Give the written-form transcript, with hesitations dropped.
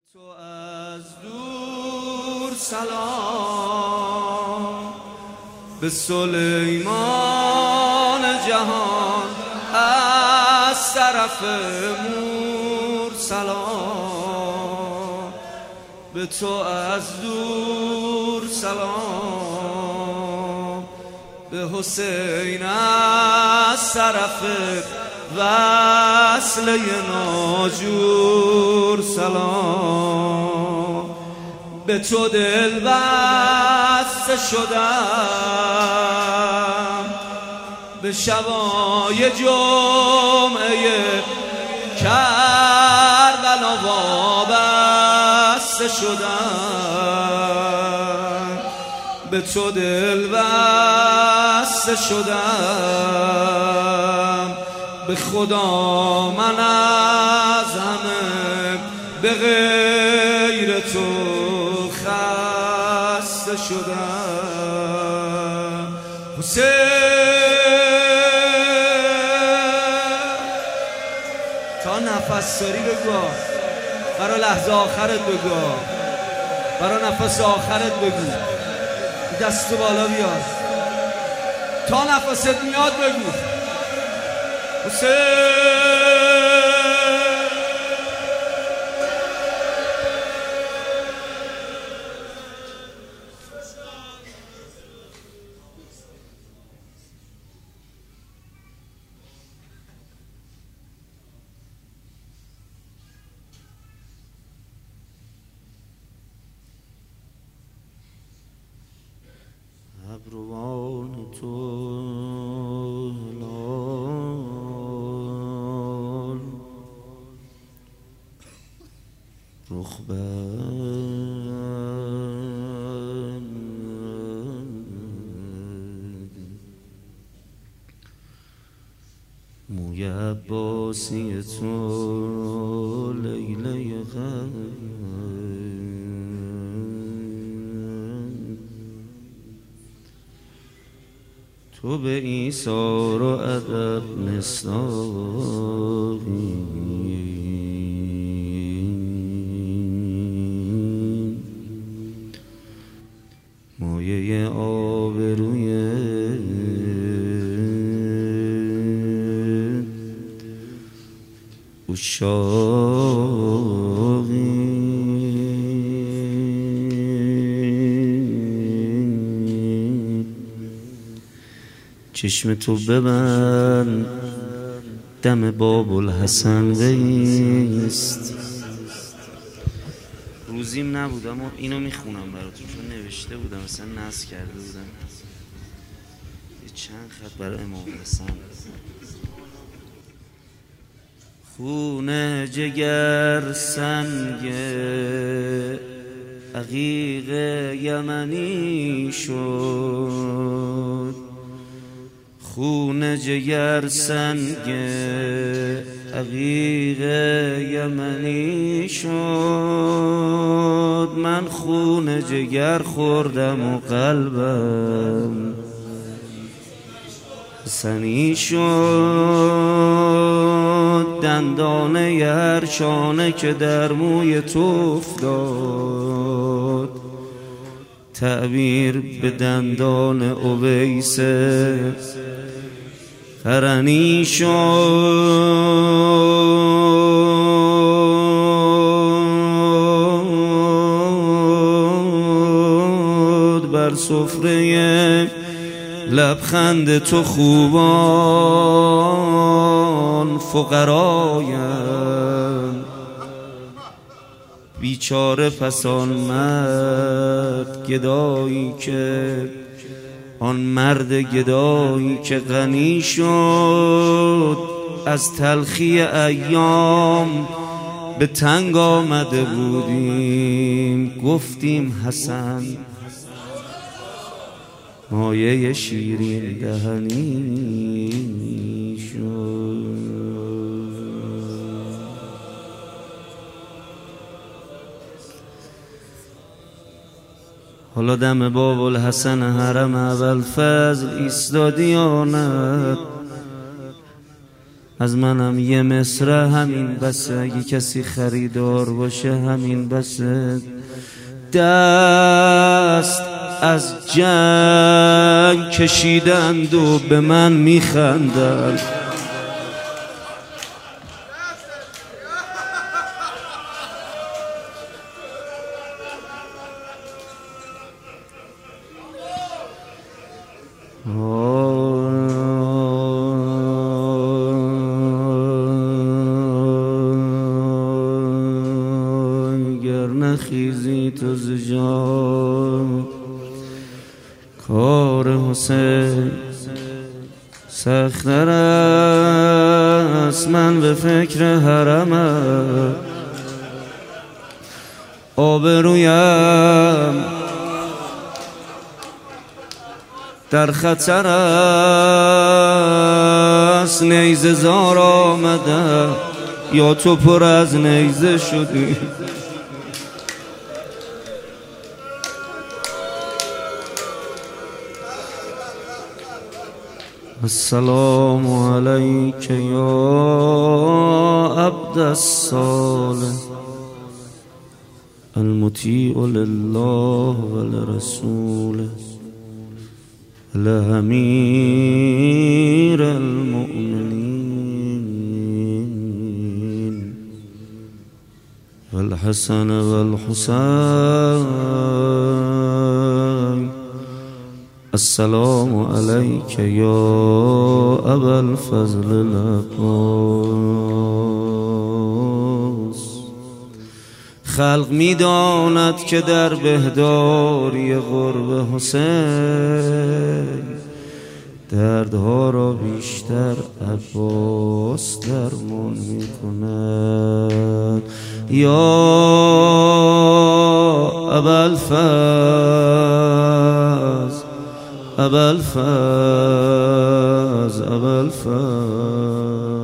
تو از دور سلام به سلیمان جهان، از طرف مور سلام به تو از دور سلام، به حسین از طرف وصله ناجور سلام، به تو دل بسته شدم، به شبای جمعه کربلا وابسته شدم، به تو دل بسته شدم، به خدا من از همه به غیر تو خسته شدم. حسین تا نفس داری بگو، برای لحظه آخرت بگو، برای نفس آخرت بگو، دست بالا بیار تا نفست میاد بگو حسین. ابروان تو هلال رخ بند، موی عباسی تو لیله غم، تو به ایثار و ادب مصداقی، مایه آبروی عشاقی، چشم تو ببند دم باب الحسن بیست. روزیم نبود اما اینو میخونم براتون چون نوشته بودم، مثلا نصب کرده بودم یه چند خط برای امام حسن. خون جگر سنگ عقیق یمنی شد، خون جگر سنگ عقیق یمنی شد، من خون جگر خوردم و قلبم حسنی شد، دندانه هر شانه که در موی تو افتاد تعبیر به دندان اویس قرنی شد، بر سفره لبخند تو خوبان فقرایم، بیچاره پس آن مرد گدایی که آن مرد گدایی که غنی شد، از تلخی ایام به تنگ آمده بودیم، گفتیم حسن مایه شیرین دهنی شد. حالا دم باب الحسن حرم اول فضل ایستادی آنت، از منم یه مصرع همین بسه، اگه کسی خریدار باشه همین بسه. دست از جنگ کشیدند و به من میخندند، گر نخیزی تو ز جای کار حسین سخت‌تر است. من به فکر حرمم آبرویم در خطر است. نیزه زار آمده یا تو پر از نیزه شدی. السلام علیک یا عبد الصالح المطیع لله ولرسوله لامیر المؤمنین والحسن والحسین. السلام علیک یا ابا الفضل العباس. خلق می‌داند که در بهداری قرب حسین دردها را بیشتر عباس درمان می‌کند. یا ابا الفضل ابا الفضل ابا الفضل.